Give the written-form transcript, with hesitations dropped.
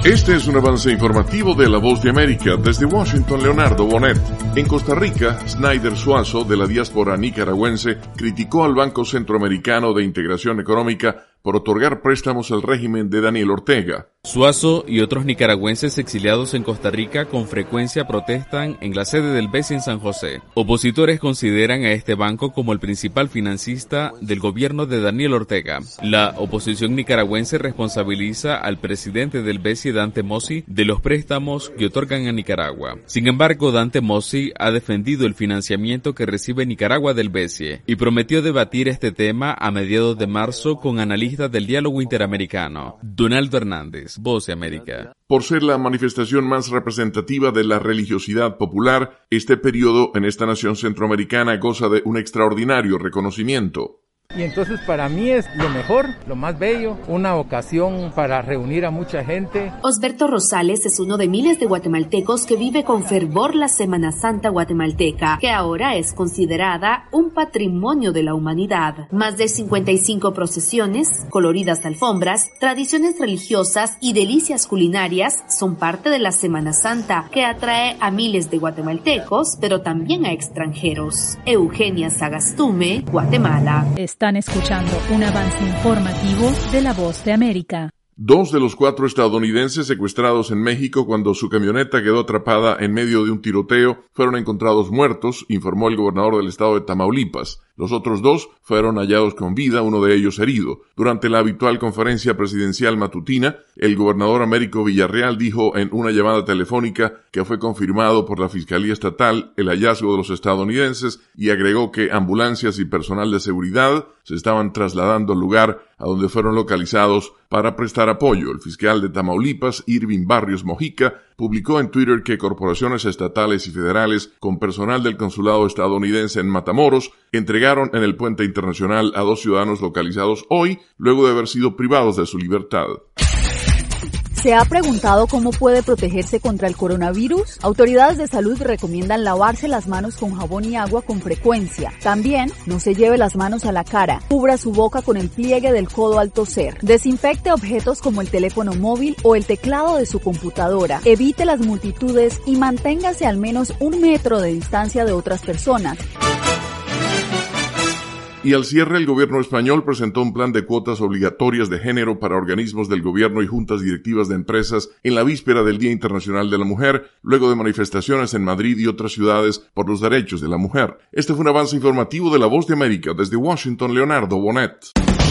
Este es un avance informativo de La Voz de América. Desde Washington, Leonardo Bonet. En Costa Rica, Snyder Suazo, de la diáspora nicaragüense, criticó al Banco Centroamericano de Integración Económica por otorgar préstamos al régimen de Daniel Ortega. Suazo y otros nicaragüenses exiliados en Costa Rica con frecuencia protestan en la sede del BCE en San José. Opositores consideran a este banco como el principal financista del gobierno de Daniel Ortega. La oposición nicaragüense responsabiliza al presidente del BCE, Dante Mossi, de los préstamos que otorgan a Nicaragua. Sin embargo, Dante Mossi ha defendido el financiamiento que recibe Nicaragua del BCE y prometió debatir este tema a mediados de marzo con analistas del diálogo interamericano. Donaldo Hernández, Voz de América. Por ser la manifestación más representativa de la religiosidad popular, este periodo en esta nación centroamericana goza de un extraordinario reconocimiento. Y entonces para mí es lo mejor, lo más bello, una ocasión para reunir a mucha gente. Osberto Rosales es uno de miles de guatemaltecos que vive con fervor la Semana Santa guatemalteca, que ahora es considerada un patrimonio de la humanidad. Más de 55 procesiones, coloridas alfombras, tradiciones religiosas y delicias culinarias son parte de la Semana Santa, que atrae a miles de guatemaltecos, pero también a extranjeros. Eugenia Sagastume, Guatemala. Están escuchando un avance informativo de La Voz de América. 2 de los 4 estadounidenses secuestrados en México cuando su camioneta quedó atrapada en medio de un tiroteo fueron encontrados muertos, informó el gobernador del estado de Tamaulipas. Los otros 2 fueron hallados con vida, uno de ellos herido. Durante la habitual conferencia presidencial matutina, el gobernador Américo Villarreal dijo en una llamada telefónica que fue confirmado por la Fiscalía Estatal el hallazgo de los estadounidenses y agregó que ambulancias y personal de seguridad se estaban trasladando al lugar a donde fueron localizados para prestar apoyo. El fiscal de Tamaulipas, Irving Barrios Mojica, publicó en Twitter que corporaciones estatales y federales con personal del consulado estadounidense en Matamoros entregaron en el puente internacional a 2 ciudadanos localizados hoy, luego de haber sido privados de su libertad. ¿Se ha preguntado cómo puede protegerse contra el coronavirus? Autoridades de salud recomiendan lavarse las manos con jabón y agua con frecuencia. También, no se lleve las manos a la cara. Cubra su boca con el pliegue del codo al toser. Desinfecte objetos como el teléfono móvil o el teclado de su computadora. Evite las multitudes y manténgase al menos 1 metro de distancia de otras personas. Y al cierre, el gobierno español presentó un plan de cuotas obligatorias de género para organismos del gobierno y juntas directivas de empresas en la víspera del Día Internacional de la Mujer, luego de manifestaciones en Madrid y otras ciudades por los derechos de la mujer. Este fue un avance informativo de La Voz de América. Desde Washington, Leonardo Bonet.